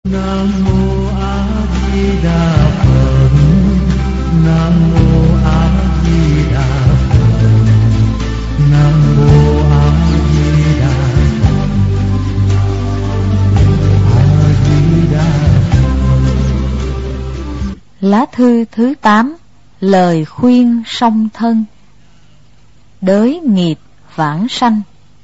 Nam mô A Di Đà Phật. Nam mô A Di Đà Phật. Nam mô A Di Đà Phật. A Di Đà Phật. Lá thư thứ 8. Lời khuyên song thân. Đới nghiệp vãng sanh.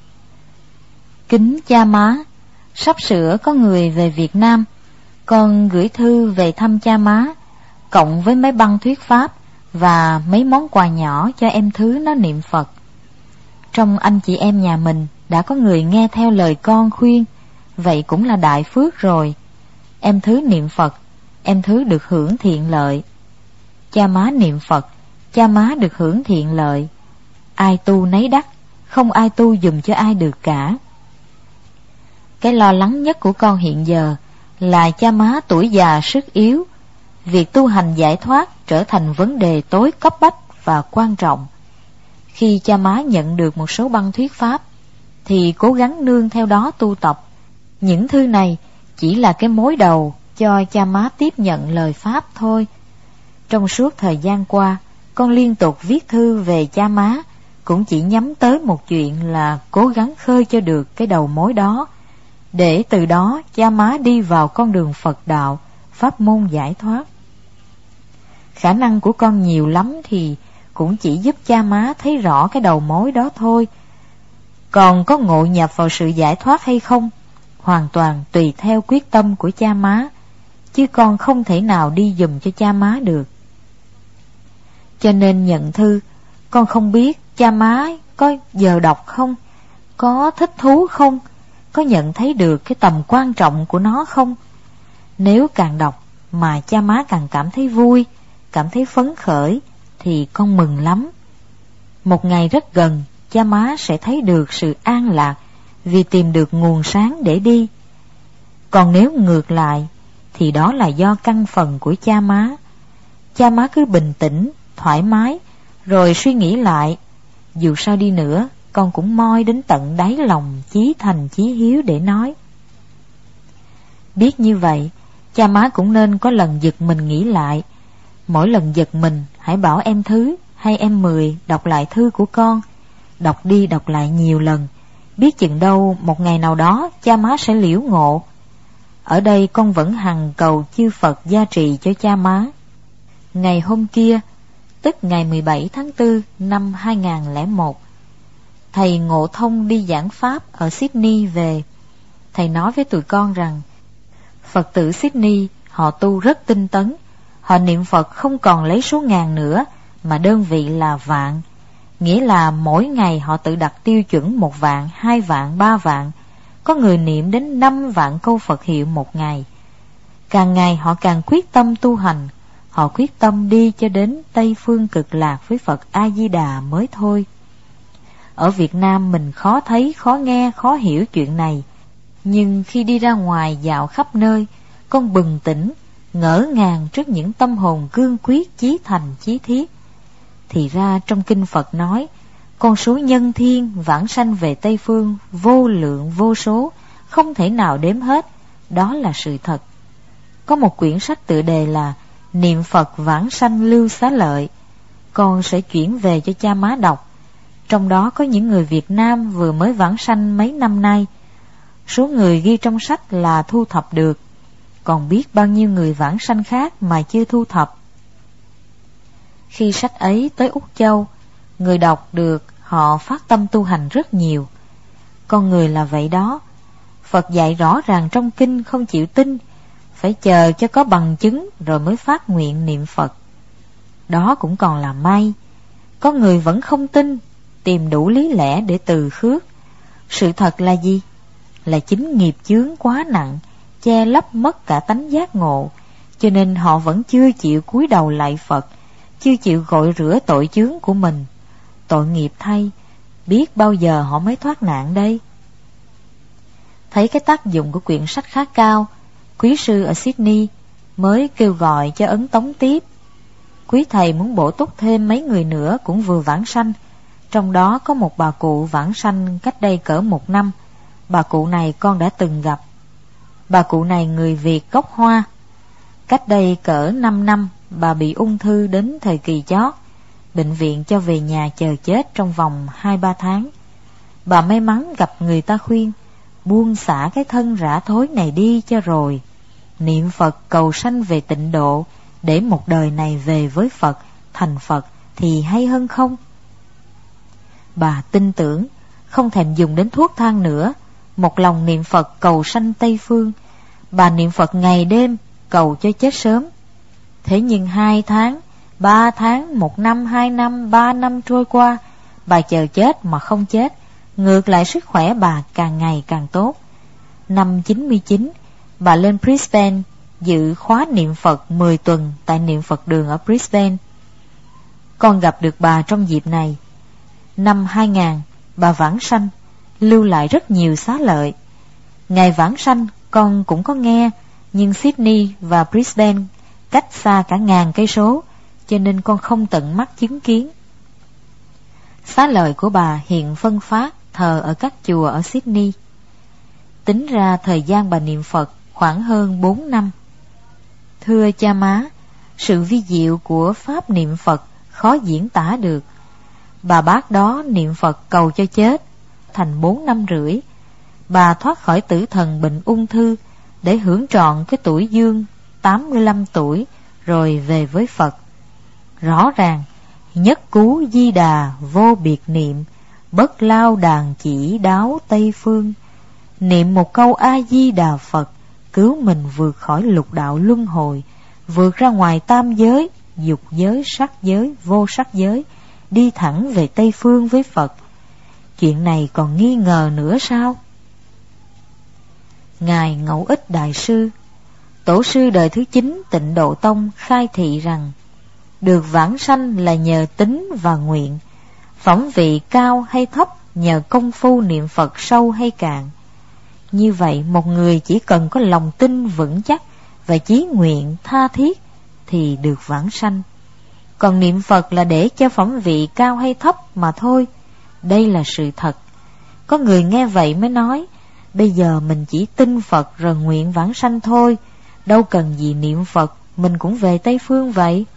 Kính cha má, sắp sửa có người về Việt Nam, con gửi thư về thăm cha má, cộng với mấy băng thuyết pháp và mấy món quà nhỏ cho em Thứ nó niệm Phật. Trong anh chị em nhà mình đã có người nghe theo lời con khuyên, vậy cũng là đại phước rồi. Em Thứ niệm Phật, em Thứ được hưởng thiện lợi. Cha má niệm Phật, cha má được hưởng thiện lợi. Ai tu nấy đắc, không ai tu dùm cho ai được cả. Cái lo lắng nhất của con hiện giờ là cha má tuổi già sức yếu. Việc tu hành giải thoát trở thành vấn đề tối cấp bách và quan trọng. Khi cha má nhận được một số băng thuyết pháp thì cố gắng nương theo đó tu tập. Những thư này chỉ là cái mối đầu cho cha má tiếp nhận lời pháp thôi. Trong suốt thời gian qua, con liên tục viết thư về cha má, cũng chỉ nhắm tới một chuyện là cố gắng khơi cho được cái đầu mối đó, để từ đó cha má đi vào con đường Phật đạo, pháp môn giải thoát. Khả năng của con nhiều lắm thì cũng chỉ giúp cha má thấy rõ cái đầu mối đó thôi. Còn có ngộ nhập vào sự giải thoát hay không, hoàn toàn tùy theo quyết tâm của cha má, chứ con không thể nào đi giùm cho cha má được. Cho nên nhận thư, con không biết cha má có giờ đọc không, có thích thú không, có nhận thấy được cái tầm quan trọng của nó không. Nếu càng đọc mà cha má càng cảm thấy vui, cảm thấy phấn khởi, thì con mừng lắm. Một ngày rất gần, cha má sẽ thấy được sự an lạc vì tìm được nguồn sáng để đi. Còn nếu ngược lại, thì đó là do căn phần của cha má. Cha má cứ bình tĩnh, thoải mái, rồi suy nghĩ lại. Dù sao đi nữa, con cũng moi đến tận đáy lòng chí thành chí hiếu để nói. Biết như vậy, cha má cũng nên có lần giật mình nghĩ lại. Mỗi lần giật mình, hãy bảo em Thứ hay em Mười đọc lại thư của con. Đọc đi đọc lại nhiều lần, biết chừng đâu một ngày nào đó cha má sẽ liễu ngộ. Ở đây con vẫn hằng cầu chư Phật gia trì cho cha má. Ngày hôm kia, tức ngày 17 tháng 4 năm 2001, thầy Ngộ Thông đi giảng pháp ở Sydney về. Thầy nói với tụi con rằng Phật tử Sydney họ tu rất tinh tấn. Họ niệm Phật không còn lấy số ngàn nữa, mà đơn vị là vạn. Nghĩa là mỗi ngày họ tự đặt tiêu chuẩn 1 vạn, 2 vạn, 3 vạn. Có người niệm đến 5 vạn câu Phật hiệu một ngày. Càng ngày họ càng quyết tâm tu hành. Họ quyết tâm đi cho đến Tây Phương Cực Lạc với Phật A-di-đà mới thôi. Ở Việt Nam mình khó thấy, khó nghe, khó hiểu chuyện này. Nhưng khi đi ra ngoài dạo khắp nơi, con bừng tỉnh, ngỡ ngàng trước những tâm hồn cương quyết, chí thành, chí thiết. Thì ra trong kinh Phật nói, con số nhân thiên vãng sanh về Tây Phương vô lượng vô số, không thể nào đếm hết. Đó là sự thật. Có một quyển sách tựa đề là Niệm Phật vãng sanh lưu xá lợi, con sẽ chuyển về cho cha má đọc. Trong đó có những người Việt Nam vừa mới vãng sanh mấy năm nay. Số người ghi trong sách là thu thập được, còn biết bao nhiêu người vãng sanh khác mà chưa thu thập. Khi sách ấy tới Úc Châu, người đọc được họ phát tâm tu hành rất nhiều. Con người là vậy đó. Phật dạy rõ ràng trong kinh không chịu tin, phải chờ cho có bằng chứng rồi mới phát nguyện niệm Phật. Đó cũng còn là may. Có người vẫn không tin, tìm đủ lý lẽ để từ khước. Sự thật là gì? Là chính nghiệp chướng quá nặng, che lấp mất cả tánh giác ngộ, cho nên họ vẫn chưa chịu cúi đầu lạy Phật, chưa chịu gội rửa tội chướng của mình. Tội nghiệp thay, biết bao giờ họ mới thoát nạn đây. Thấy cái tác dụng của quyển sách khá cao, quý sư ở Sydney mới kêu gọi cho ấn tống tiếp. Quý thầy muốn bổ túc thêm mấy người nữa cũng vừa vãng sanh. Trong đó có một bà cụ vãng sanh cách đây cỡ 1 năm. Bà cụ này con đã từng gặp. Bà cụ này người Việt gốc Hoa. Cách đây cỡ 5 năm, bà bị ung thư đến thời kỳ chót. Bệnh viện cho về nhà chờ chết trong vòng 2-3 tháng. Bà may mắn gặp người ta khuyên, buông xả cái thân rã thối này đi cho rồi. Niệm Phật cầu sanh về tịnh độ, để một đời này về với Phật, thành Phật thì hay hơn không? Bà tin tưởng, không thèm dùng đến thuốc thang nữa, một lòng niệm Phật cầu sanh Tây Phương. Bà niệm Phật ngày đêm, cầu cho chết sớm. Thế nhưng 2 tháng, 3 tháng, 1 năm, 2 năm, 3 năm trôi qua, bà chờ chết mà không chết. Ngược lại sức khỏe bà càng ngày càng tốt. Năm 99, bà lên Brisbane dự khóa niệm Phật 10 tuần tại Niệm Phật đường ở Brisbane. Con gặp được bà trong dịp này. Năm 2000, bà vãng sanh, lưu lại rất nhiều xá lợi. Ngày vãng sanh con cũng có nghe, nhưng Sydney và Brisbane cách xa cả 1000 cây số, cho nên con không tận mắt chứng kiến. Xá lợi của bà hiện phân phát thờ ở các chùa ở Sydney. Tính ra thời gian bà niệm Phật khoảng hơn 4 năm. Thưa cha má, sự vi diệu của pháp niệm Phật khó diễn tả được. Bà bác đó niệm Phật cầu cho chết, thành 4 năm rưỡi, bà thoát khỏi tử thần bệnh ung thư để hưởng trọn cái tuổi dương 85 tuổi rồi về với Phật. Rõ ràng, nhất cú di đà vô biệt niệm, bất lao đàn chỉ đáo Tây Phương. Niệm một câu A-di-đà Phật, cứu mình vượt khỏi lục đạo luân hồi, vượt ra ngoài tam giới, dục giới, sắc giới, vô sắc giới, đi thẳng về Tây Phương với Phật. Chuyện này còn nghi ngờ nữa sao? Ngài Ngẫu Ích Đại Sư, tổ sư đời thứ 9 Tịnh Độ Tông khai thị rằng, được vãng sanh là nhờ tín và nguyện, phẩm vị cao hay thấp nhờ công phu niệm Phật sâu hay cạn. Như vậy một người chỉ cần có lòng tin vững chắc và chí nguyện tha thiết thì được vãng sanh. Còn niệm Phật là để cho phẩm vị cao hay thấp mà thôi. Đây là sự thật. Có người nghe vậy mới nói, bây giờ mình chỉ tin Phật rồi nguyện vãng sanh thôi, đâu cần gì niệm Phật, mình cũng về Tây Phương vậy.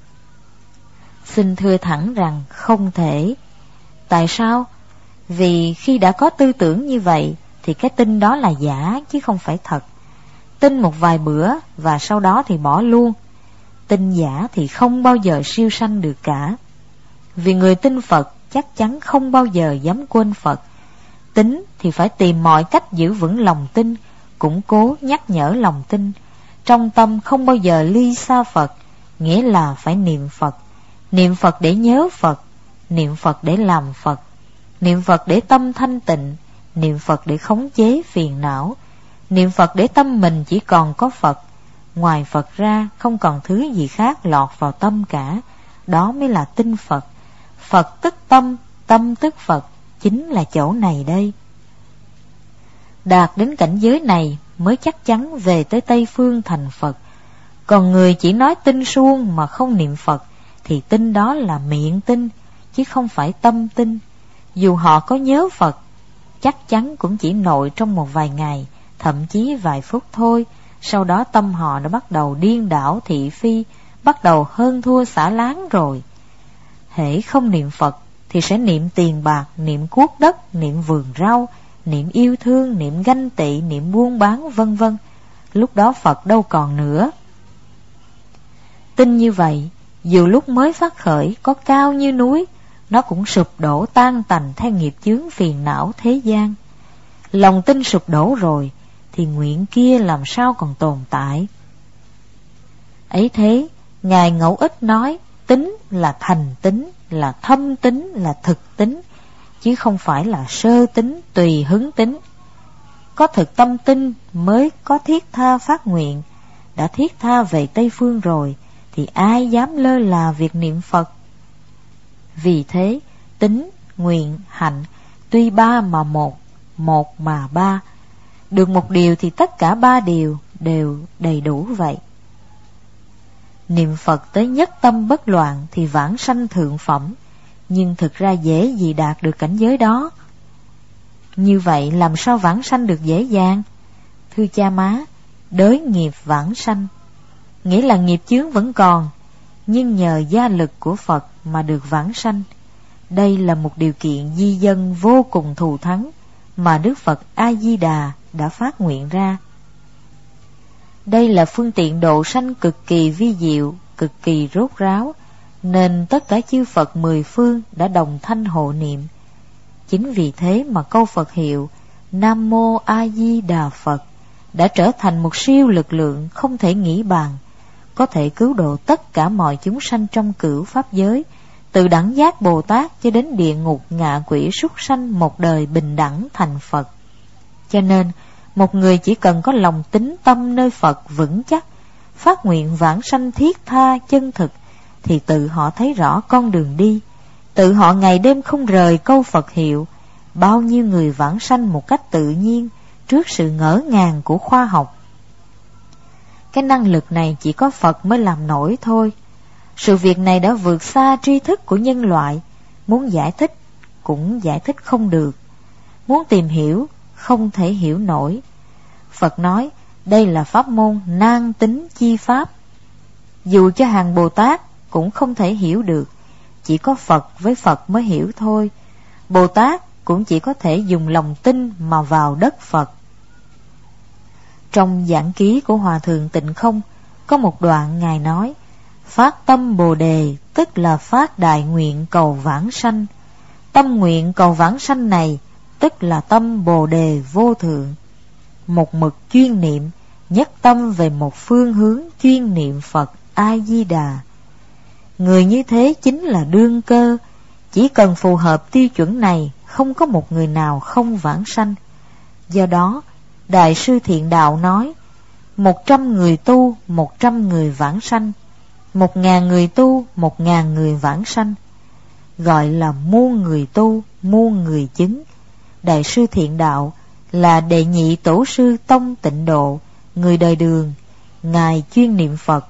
Xin thưa thẳng rằng không thể. Tại sao? Vì khi đã có tư tưởng như vậy thì cái tin đó là giả chứ không phải thật. Tin một vài bữa và sau đó thì bỏ luôn. Tin giả thì không bao giờ siêu sanh được cả. Vì người tin Phật chắc chắn không bao giờ dám quên Phật. Tín thì phải tìm mọi cách giữ vững lòng tin, củng cố nhắc nhở lòng tin. Trong tâm không bao giờ ly xa Phật, nghĩa là phải niệm Phật. Niệm Phật để nhớ Phật, niệm Phật để làm Phật, niệm Phật để tâm thanh tịnh, niệm Phật để khống chế phiền não, niệm Phật để tâm mình chỉ còn có Phật. Ngoài Phật ra không còn thứ gì khác lọt vào tâm cả. Đó mới là tin Phật. Phật tức tâm, tâm tức Phật, chính là chỗ này đây. Đạt đến cảnh giới này mới chắc chắn về tới Tây Phương thành Phật. Còn người chỉ nói tin suông mà không niệm Phật thì tin đó là miệng tin, chứ không phải tâm tin. Dù họ có nhớ Phật, chắc chắn cũng chỉ nội trong một vài ngày, thậm chí vài phút thôi. Sau đó tâm họ đã bắt đầu điên đảo thị phi, bắt đầu hơn thua xả láng rồi. Hễ không niệm Phật thì sẽ niệm tiền bạc, niệm cuốc đất, niệm vườn rau, niệm yêu thương, niệm ganh tị, niệm buôn bán, vân vân. Lúc đó Phật đâu còn nữa. Tin như vậy, dù lúc mới phát khởi có cao như núi, nó cũng sụp đổ tan tành theo nghiệp chướng phiền não thế gian. Lòng tin sụp đổ rồi thì nguyện kia làm sao còn tồn tại. Ấy thế, Ngài Ngẫu Ích nói tín là thành tín, là thâm tín, là thực tín, chứ không phải là sơ tín, tùy hứng tín. Có thực tâm tin mới có thiết tha phát nguyện. Đã thiết tha về Tây Phương rồi thì ai dám lơ là việc niệm Phật. Vì thế, tín, nguyện, hạnh tuy ba mà một, một mà ba. Được một điều thì tất cả ba điều đều đầy đủ vậy. Niệm Phật tới nhất tâm bất loạn thì vãng sanh thượng phẩm, nhưng thực ra dễ gì đạt được cảnh giới đó. Như vậy làm sao vãng sanh được dễ dàng? Thưa cha má, đới nghiệp vãng sanh, nghĩa là nghiệp chướng vẫn còn, nhưng nhờ gia lực của Phật mà được vãng sanh. Đây là một điều kiện di dân vô cùng thù thắng mà Đức Phật A-di-đà đã phát nguyện ra. Đây là phương tiện độ sanh cực kỳ vi diệu, cực kỳ rốt ráo, nên tất cả chư Phật mười phương đã đồng thanh hộ niệm. Chính vì thế mà câu Phật hiệu Nam Mô A Di Đà Phật đã trở thành một siêu lực lượng không thể nghĩ bàn, có thể cứu độ tất cả mọi chúng sanh trong cửu pháp giới, từ đẳng giác Bồ Tát cho đến địa ngục ngạ quỷ súc sanh, một đời bình đẳng thành Phật. Cho nên một người chỉ cần có lòng tín tâm nơi Phật vững chắc, phát nguyện vãng sanh thiết tha chân thực, thì tự họ thấy rõ con đường đi, tự họ ngày đêm không rời câu Phật hiệu. Bao nhiêu người vãng sanh một cách tự nhiên trước sự ngỡ ngàng của khoa học. Cái năng lực này chỉ có Phật mới làm nổi thôi. Sự việc này đã vượt xa tri thức của nhân loại, muốn giải thích cũng giải thích không được, muốn tìm hiểu không thể hiểu nổi. Phật nói đây là pháp môn nan tính chi pháp, dù cho hàng Bồ Tát cũng không thể hiểu được, chỉ có Phật với Phật mới hiểu thôi. Bồ Tát cũng chỉ có thể dùng lòng tin mà vào đất Phật. Trong giảng ký của Hòa Thượng Tịnh Không có một đoạn Ngài nói: phát tâm Bồ Đề tức là phát đại nguyện cầu vãng sanh. Tâm nguyện cầu vãng sanh này tức là tâm Bồ Đề vô thượng. Một mực chuyên niệm, nhất tâm về một phương hướng chuyên niệm Phật A-di-đà. Người như thế chính là đương cơ, chỉ cần phù hợp tiêu chuẩn này, không có một người nào không vãng sanh. Do đó, Đại sư Thiện Đạo nói: 100 người tu, 100 người vãng sanh, 1000 người tu, 1000 người vãng sanh. Gọi là muôn người tu, muôn người chứng. Đại sư Thiện Đạo là đệ nhị tổ sư Tông Tịnh Độ, người đời Đường. Ngài chuyên niệm Phật.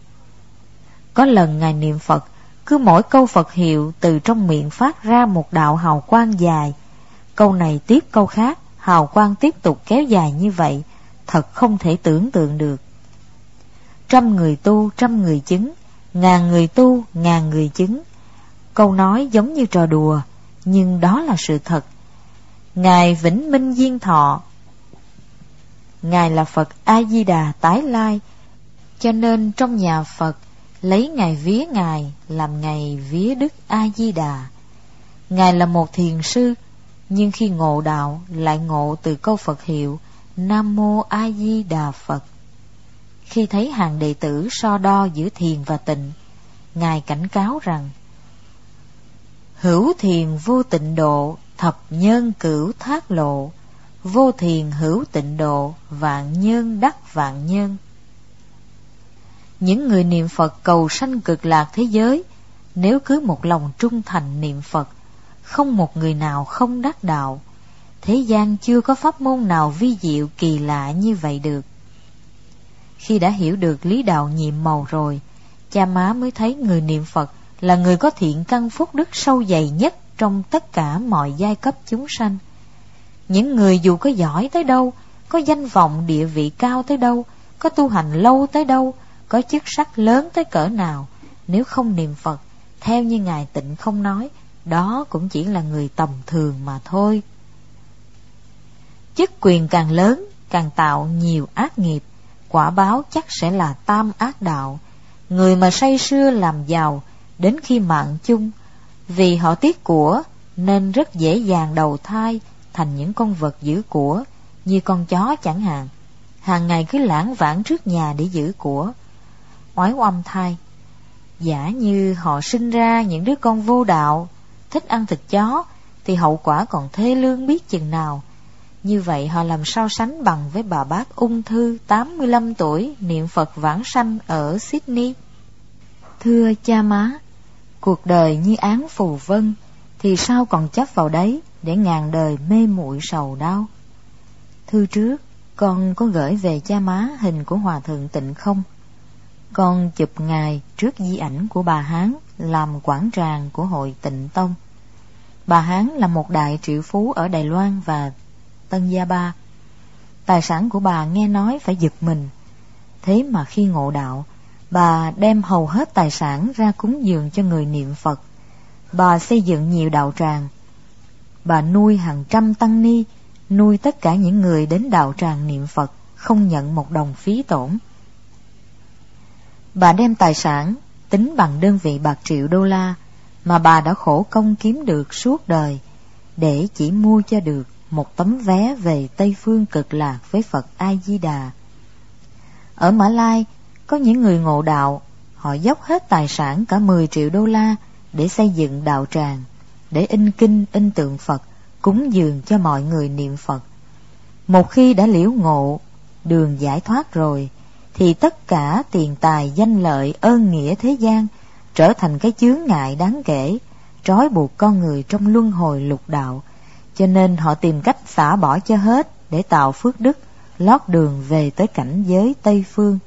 Có lần Ngài niệm Phật, cứ mỗi câu Phật hiệu từ trong miệng phát ra một đạo hào quang dài. Câu này tiếp câu khác, hào quang tiếp tục kéo dài như vậy, thật không thể tưởng tượng được. 100 người tu, 100 người chứng, 1000 người tu, 1000 người chứng. Câu nói giống như trò đùa, nhưng đó là sự thật. Ngài Vĩnh Minh Diên Thọ, Ngài là Phật A-di-đà tái lai, cho nên trong nhà Phật lấy ngày vía Ngài làm ngày vía Đức A-di-đà. Ngài là một thiền sư, nhưng khi ngộ đạo lại ngộ từ câu Phật hiệu Nam Mô A-di-đà Phật. Khi thấy hàng đệ tử so đo giữa thiền và tịnh, Ngài cảnh cáo rằng: hữu thiền vô tịnh độ, thập nhân cửu thác lộ. Vô thiền hữu tịnh độ, vạn nhân đắc vạn nhân. Những người niệm Phật cầu sanh cực lạc thế giới, nếu cứ một lòng trung thành niệm Phật, không một người nào không đắc đạo. Thế gian chưa có pháp môn nào vi diệu kỳ lạ như vậy được. Khi đã hiểu được lý đạo nhiệm màu rồi, cha má mới thấy người niệm Phật là người có thiện căn phúc đức sâu dày nhất trong tất cả mọi giai cấp chúng sanh. Những người dù có giỏi tới đâu, có danh vọng địa vị cao tới đâu, có tu hành lâu tới đâu, có chức sắc lớn tới cỡ nào, nếu không niệm Phật, theo như Ngài Tịnh Không nói, đó cũng chỉ là người tầm thường mà thôi. Chức quyền càng lớn, càng tạo nhiều ác nghiệp, quả báo chắc sẽ là tam ác đạo. Người mà say sưa làm giàu, đến khi mạng chung, vì họ tiếc của nên rất dễ dàng đầu thai thành những con vật giữ của, như con chó chẳng hạn, hàng ngày cứ lãng vãng trước nhà để giữ của. Oái oăm thai, giả như họ sinh ra những đứa con vô đạo, thích ăn thịt chó, thì hậu quả còn thê lương biết chừng nào. Như vậy họ làm sao sánh bằng với bà bác ung thư 85 tuổi niệm Phật vãng sanh ở Sydney? Thưa cha má, cuộc đời như án phù vân, thì sao còn chấp vào đấy để ngàn đời mê muội sầu đau? Thư trước con có gửi về cha má hình của Hòa Thượng Tịnh Không. Con chụp Ngài trước di ảnh của bà Hán làm quản tràng của hội Tịnh Tông. Bà Hán là một đại triệu phú ở Đài Loan và Tân Gia Ba. Tài sản của bà nghe nói phải giật mình. Thế mà khi ngộ đạo, bà đem hầu hết tài sản ra cúng dường cho người niệm Phật. Bà xây dựng nhiều đạo tràng. Bà nuôi hàng trăm tăng ni, nuôi tất cả những người đến đạo tràng niệm Phật, không nhận một đồng phí tổn. Bà đem tài sản tính bằng đơn vị bạc triệu đô la mà bà đã khổ công kiếm được suốt đời, để chỉ mua cho được một tấm vé về Tây Phương Cực Lạc với Phật A-di-đà. Ở Mã Lai, có những người ngộ đạo, họ dốc hết tài sản cả 10 triệu đô la để xây dựng đạo tràng, để in kinh, in tượng Phật, cúng dường cho mọi người niệm Phật. Một khi đã liễu ngộ đường giải thoát rồi, thì tất cả tiền tài, danh lợi, ơn nghĩa thế gian trở thành cái chướng ngại đáng kể, trói buộc con người trong luân hồi lục đạo. Cho nên họ tìm cách xả bỏ cho hết để tạo phước đức, lót đường về tới cảnh giới Tây Phương.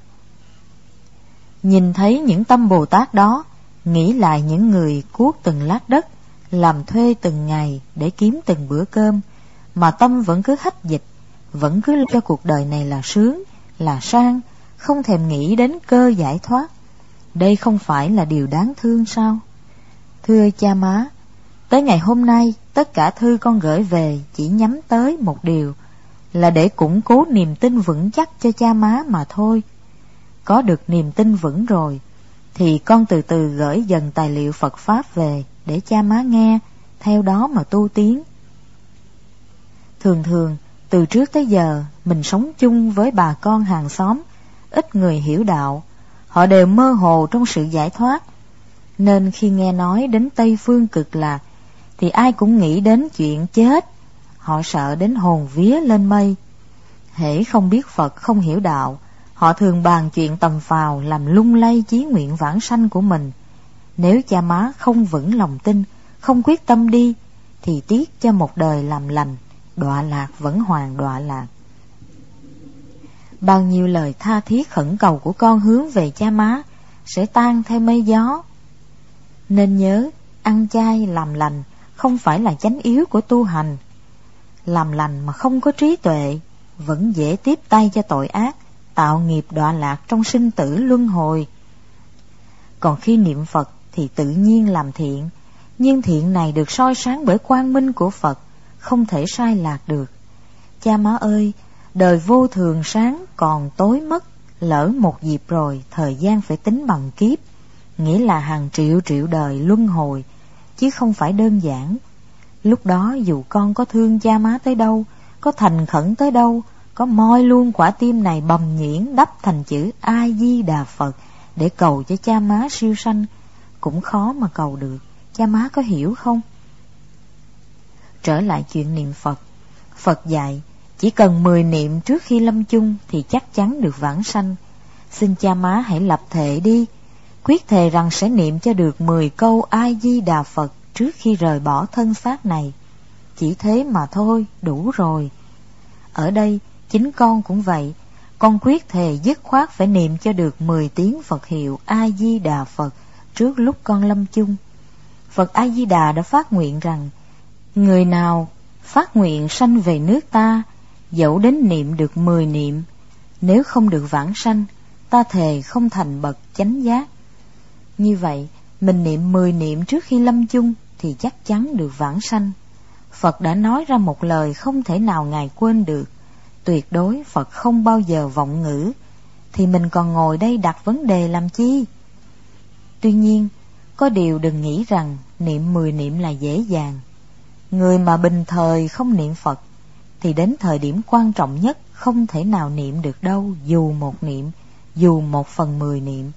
Nhìn thấy những tâm Bồ Tát đó, nghĩ lại những người cuốc từng lát đất, làm thuê từng ngày để kiếm từng bữa cơm, mà tâm vẫn cứ hách dịch, vẫn cứ cho cuộc đời này là sướng, là sang, không thèm nghĩ đến cơ giải thoát. Đây không phải là điều đáng thương sao? Thưa cha má, tới ngày hôm nay, tất cả thư con gửi về chỉ nhắm tới một điều, là để củng cố niềm tin vững chắc cho cha má mà thôi. Có được niềm tin vững rồi, thì con từ từ gửi dần tài liệu Phật Pháp về để cha má nghe, theo đó mà tu tiến. Thường thường, từ trước tới giờ, mình sống chung với bà con hàng xóm, ít người hiểu đạo, họ đều mơ hồ trong sự giải thoát. Nên khi nghe nói đến Tây Phương Cực Lạc, thì ai cũng nghĩ đến chuyện chết, họ sợ đến hồn vía lên mây. Hễ không biết Phật, không hiểu đạo, họ thường bàn chuyện tầm phào làm lung lay chí nguyện vãng sanh của mình. Nếu cha má không vững lòng tin, không quyết tâm đi, thì tiếc cho một đời làm lành, đọa lạc vẫn hoàn đọa lạc. Bao nhiêu lời tha thiết khẩn cầu của con hướng về cha má sẽ tan theo mây gió. Nên nhớ, ăn chay làm lành không phải là chánh yếu của tu hành. Làm lành mà không có trí tuệ vẫn dễ tiếp tay cho tội ác, tạo nghiệp đọa lạc trong sinh tử luân hồi. Còn khi niệm Phật thì tự nhiên làm thiện, nhưng thiện này được soi sáng bởi quang minh của Phật, không thể sai lạc được. Cha má ơi, đời vô thường sáng còn tối mất, lỡ một dịp rồi thời gian phải tính bằng kiếp, nghĩa là hàng triệu triệu đời luân hồi, chứ không phải đơn giản. Lúc đó dù con có thương cha má tới đâu, có thành khẩn tới đâu, có moi luôn quả tim này bầm nhuyễn đắp thành chữ A-di-đà Phật để cầu cho cha má siêu sanh, cũng khó mà cầu được. Cha má có hiểu không? Trở lại chuyện niệm Phật, Phật dạy chỉ cần 10 niệm trước khi lâm chung thì chắc chắn được vãng sanh. Xin cha má hãy lập thệ đi, quyết thề rằng sẽ niệm cho được 10 câu A-di-đà Phật trước khi rời bỏ thân xác này. Chỉ thế mà thôi, đủ rồi. Ở đây, chính con cũng vậy, con quyết thề dứt khoát phải niệm cho được 10 tiếng Phật hiệu A-di-đà Phật trước lúc con lâm chung. Phật A-di-đà đã phát nguyện rằng, người nào phát nguyện sanh về nước ta, dẫu đến niệm được 10 niệm, nếu không được vãng sanh, ta thề không thành bậc chánh giác. Như vậy, mình niệm 10 niệm trước khi lâm chung thì chắc chắn được vãng sanh. Phật đã nói ra một lời không thể nào Ngài quên được. Tuyệt đối Phật không bao giờ vọng ngữ, thì mình còn ngồi đây đặt vấn đề làm chi? Tuy nhiên, có điều đừng nghĩ rằng niệm 10 niệm là dễ dàng. Người mà bình thời không niệm Phật, thì đến thời điểm quan trọng nhất không thể nào niệm được đâu, dù một niệm, dù 1/10 niệm.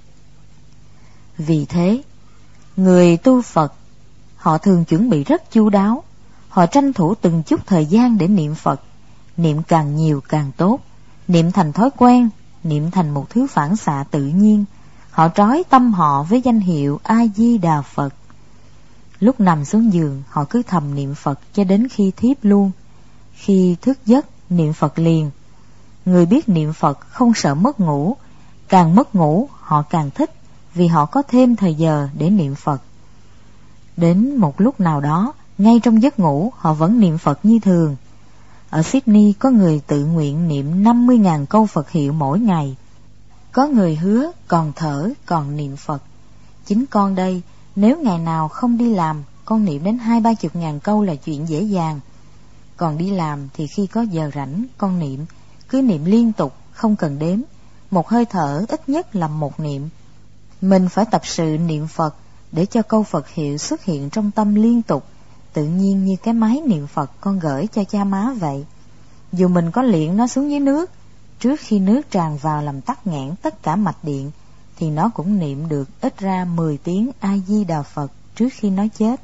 Vì thế, người tu Phật, họ thường chuẩn bị rất chu đáo, họ tranh thủ từng chút thời gian để niệm Phật. Niệm càng nhiều càng tốt, niệm thành thói quen, niệm thành một thứ phản xạ tự nhiên. Họ trói tâm họ với danh hiệu A-di-đà Phật. Lúc nằm xuống giường, họ cứ thầm niệm Phật cho đến khi thiếp luôn. Khi thức giấc, niệm Phật liền. Người biết niệm Phật không sợ mất ngủ, càng mất ngủ họ càng thích, vì họ có thêm thời giờ để niệm Phật. Đến một lúc nào đó, ngay trong giấc ngủ họ vẫn niệm Phật như thường. Ở Sydney có người tự nguyện niệm 50.000 câu Phật hiệu mỗi ngày. Có người hứa còn thở còn niệm Phật. Chính con đây, nếu ngày nào không đi làm, con niệm đến 20-30 câu là chuyện dễ dàng. Còn đi làm thì khi có giờ rảnh con niệm, cứ niệm liên tục, không cần đếm. Một hơi thở ít nhất là một niệm. Mình phải tập sự niệm Phật để cho câu Phật hiệu xuất hiện trong tâm liên tục, tự nhiên như cái máy niệm Phật con gửi cho cha má vậy. Dù mình có liệng nó xuống dưới nước, trước khi nước tràn vào làm tắc nghẽn tất cả mạch điện, thì nó cũng niệm được ít ra 10 tiếng A-di-đà Phật trước khi nó chết.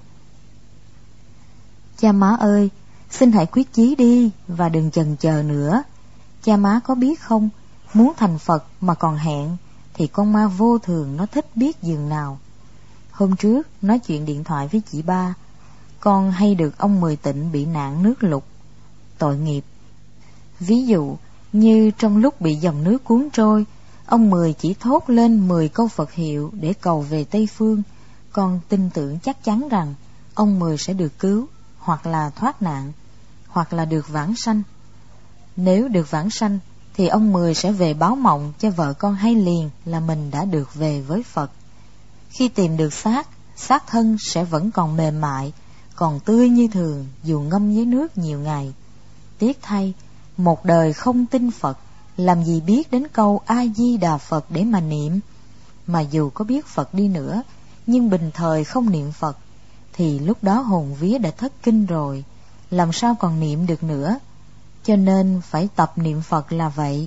Cha má ơi, xin hãy quyết chí đi và đừng chần chờ nữa. Cha má có biết không, muốn thành Phật mà còn hẹn thì con ma vô thường nó thích biết dường nào. Hôm trước nói chuyện điện thoại với chị Ba, con hay được ông Mười Tịnh bị nạn nước lụt. Tội nghiệp. Ví dụ như trong lúc bị dòng nước cuốn trôi, ông Mười chỉ thốt lên 10 câu Phật hiệu để cầu về Tây Phương, con tin tưởng chắc chắn rằng ông Mười sẽ được cứu, hoặc là thoát nạn, hoặc là được vãng sanh. Nếu được vãng sanh thì ông Mười sẽ về báo mộng cho vợ con hay liền là mình đã được về với Phật. Khi tìm được xác thân sẽ vẫn còn mềm mại, còn tươi như thường dù ngâm dưới nước nhiều ngày. Tiếc thay, một đời không tin Phật, làm gì biết đến câu A-di-đà Phật để mà niệm. Mà dù có biết Phật đi nữa, nhưng bình thời không niệm Phật, thì lúc đó hồn vía đã thất kinh rồi, làm sao còn niệm được nữa. Cho nên phải tập niệm Phật là vậy.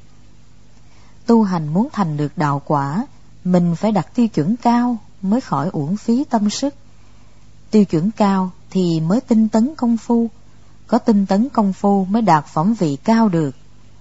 Tu hành muốn thành được đạo quả, mình phải đặt tiêu chuẩn cao mới khỏi uổng phí tâm sức. Tiêu chuẩn cao thì mới tinh tấn công phu, có tinh tấn công phu mới đạt phẩm vị cao được.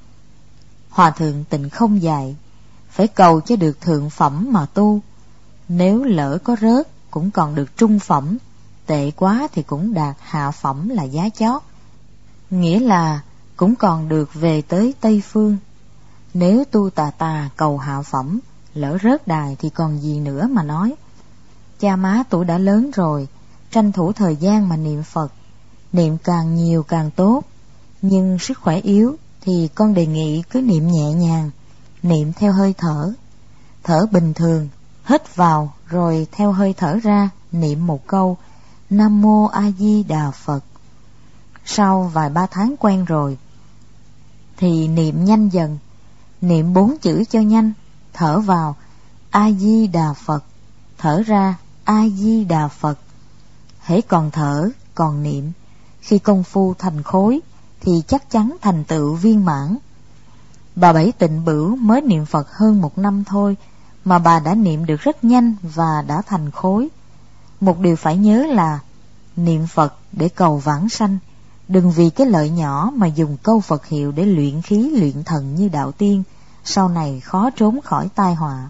Hòa thượng Tịnh Không dạy, phải cầu cho được thượng phẩm mà tu. Nếu lỡ có rớt cũng còn được trung phẩm, tệ quá thì cũng đạt hạ phẩm là giá chót. Nghĩa là cũng còn được về tới Tây Phương. Nếu tu tà cầu hạ phẩm, lỡ rớt đài thì còn gì nữa mà nói. Cha má tuổi đã lớn rồi, tranh thủ thời gian mà niệm Phật. Niệm càng nhiều càng tốt. Nhưng sức khỏe yếu thì con đề nghị cứ niệm nhẹ nhàng, niệm theo hơi thở. Thở bình thường, hít vào rồi theo hơi thở ra niệm một câu Nam Mô A Di Đà Phật. Sau vài 3 tháng quen rồi thì niệm nhanh dần, niệm 4 chữ cho nhanh. Thở vào A Di Đà Phật, thở ra A Di Đà Phật. Hễ còn thở còn niệm, khi công phu thành khối thì chắc chắn thành tựu viên mãn. Bà Bảy Tịnh Bửu mới niệm Phật hơn 1 năm thôi mà bà đã niệm được rất nhanh và đã thành khối. Một điều phải nhớ là niệm Phật để cầu vãng sanh, đừng vì cái lợi nhỏ mà dùng câu Phật hiệu để luyện khí luyện thần như đạo tiên, sau này khó trốn khỏi tai họa.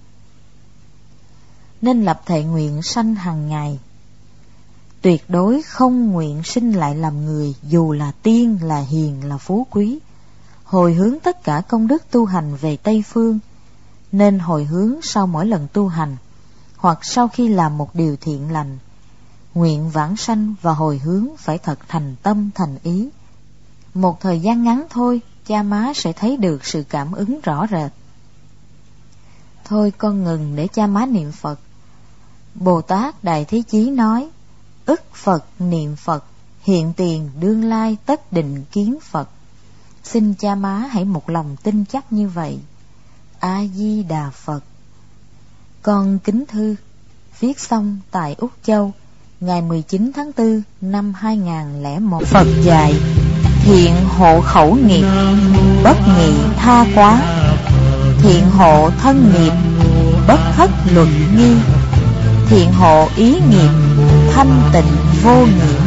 Nên lập thệ nguyện sanh hàng ngày. Tuyệt đối không nguyện sinh lại làm người, dù là tiên, là hiền, là phú quý. Hồi hướng tất cả công đức tu hành về Tây Phương. Nên hồi hướng sau mỗi lần tu hành, hoặc sau khi làm một điều thiện lành. Nguyện vãng sanh và hồi hướng phải thật thành tâm thành ý. Một thời gian ngắn thôi, cha má sẽ thấy được sự cảm ứng rõ rệt. Thôi con ngừng để cha má niệm Phật. Bồ Tát Đại Thế Chí nói, ức Phật niệm Phật, hiện tiền đương lai tất định kiến Phật. Xin cha má hãy một lòng tin chắc như vậy. A Di Đà Phật. Con kính thư, viết xong tại Úc Châu, ngày 19 tháng 4 năm 2001. Phật dạy, thiện hộ khẩu nghiệp, bất nghị tha quá. Thiện hộ thân nghiệp, bất thất luật nghi. Thiện hộ ý nghiệp, thanh tịnh vô nhiễm.